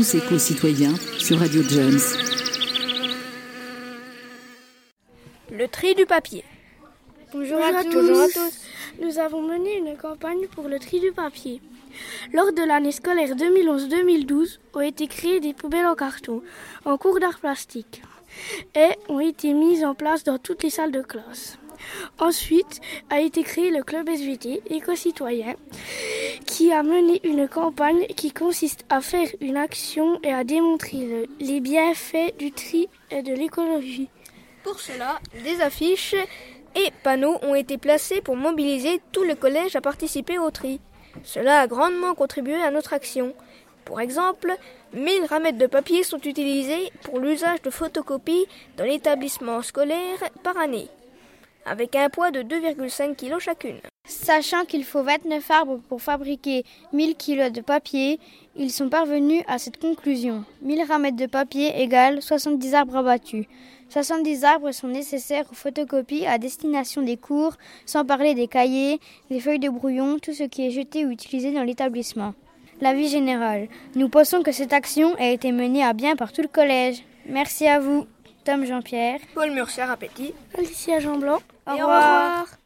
tous éco-citoyens sur Radio Jones. Le tri du papier. Bonjour à tous. Nous avons mené une campagne pour le tri du papier. Lors de l'année scolaire 2011-2012, ont été créées des poubelles en carton, en cours d'art plastique, et ont été mises en place dans toutes les salles de classe. Ensuite a été créé le club SVT éco-citoyen qui a mené une campagne qui consiste à faire une action et à démontrer les bienfaits du tri et de l'écologie. Pour cela, des affiches et panneaux ont été placés pour mobiliser tout le collège à participer au tri. Cela a grandement contribué à notre action. Pour exemple, 1000 ramettes de papier sont utilisées pour l'usage de photocopies dans l'établissement scolaire par année, avec un poids de 2,5 kg chacune. Sachant qu'il faut 29 arbres pour fabriquer 1000 kg de papier, ils sont parvenus à cette conclusion. 1000 ramettes de papier égale 70 arbres abattus. 70 arbres sont nécessaires aux photocopies à destination des cours, sans parler des cahiers, des feuilles de brouillon, tout ce qui est jeté ou utilisé dans l'établissement. L'avis général. Nous pensons que cette action a été menée à bien par tout le collège. Merci à vous, Tom Jean-Pierre, Paul Murcia-Rapetit, Alicia Jean-Blanc. Au revoir.